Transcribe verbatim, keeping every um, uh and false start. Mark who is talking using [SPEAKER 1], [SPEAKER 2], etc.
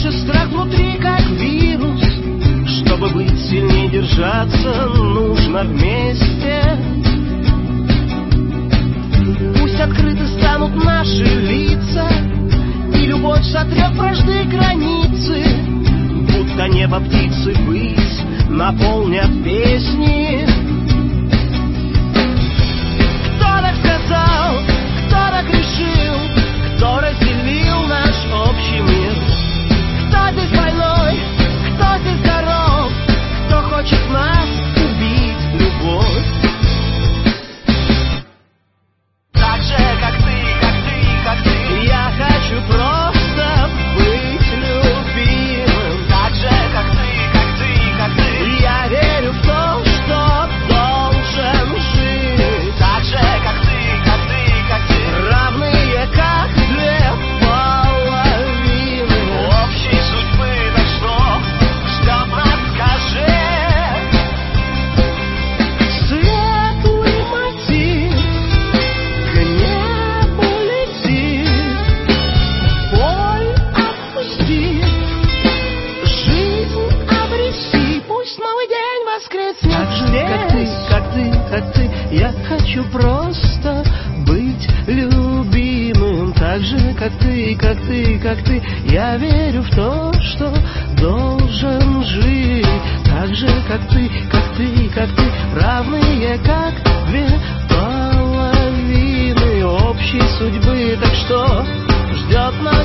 [SPEAKER 1] же страх внутри, как вирус. Чтобы быть сильнее, держаться нужно вместе. Пусть открыты станут наши лица, и любовь сотрет вражды границы. Будто небо птицы высь наполнят песни. Кто так сказал, кто так решил, кто разделил наш общий мир? Кто здесь больной, кто здесь здоров, кто хочет нас убить, любовь? Так же, как ты, как ты, как ты, я хочу просто быть любимым. Так же, как ты, как ты, как ты, я верю в то, что должен жить. Так же, как ты, как ты, как ты, равные, как две половины общей судьбы. Так что ждет нас, скажи? Светлый мотив к небу летит, боль отпусти, жизнь обреси, пусть новый день воскреснет. Так же, как ты, как ты, как ты, я хочу просто быть любимым. Так же, как ты, как ты, как ты, я верю в то, что должен жить. Так же, как ты, как ты, как ты, равные, как две половины общей судьбы. Так что ждет нас?